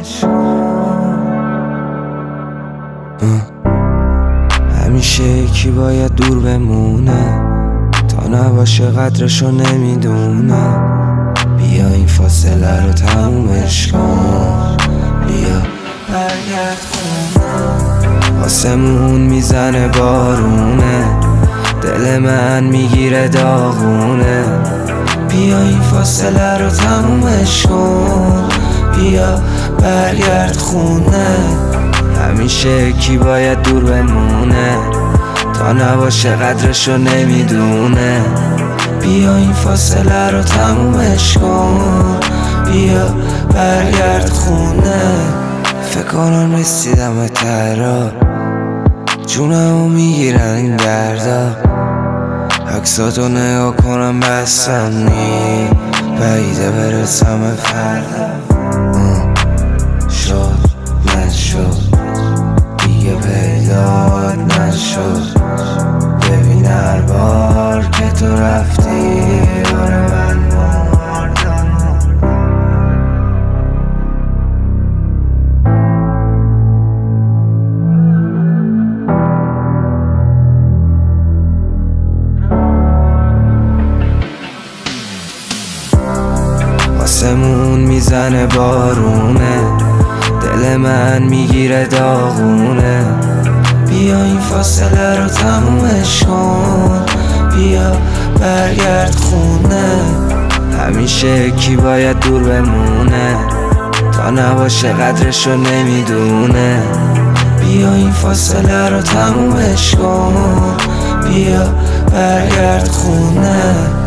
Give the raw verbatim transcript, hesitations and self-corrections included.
همیشه یکی باید دور بمونه تا نباشه قدرشو نمیدونه. بیا این فاصله رو تمومش کن، بیا برگرد خونه. آسمون میزنه بارونه، دل من میگیره داغونه. بیا این فاصله رو تمومش کن، بیا برگرد خونه. همیشه کی باید دور بمونه تا نباشه قدرشو نمیدونه. بیا این فاصله رو تمومش کن، بیا برگرد خونه. فکر کنم رسیدم به تهران، جونمو میگیرن این دردا. عکساتو نگاه کنم بسم نی، بعیده برسم به فردا. شد نشد دیگه پیدات نشد، ببین هر بار که تو رفتی آره من مردم. آسمون میزنه بارونه، دل من میگیره داغونه. بیا این فاصله رو تمومش کن، بیا برگرد خونه. همیشه کی باید دور بمونه تا نباشه قدرشو نمیدونه. بیا این فاصله رو تمومش کن، بیا برگرد خونه.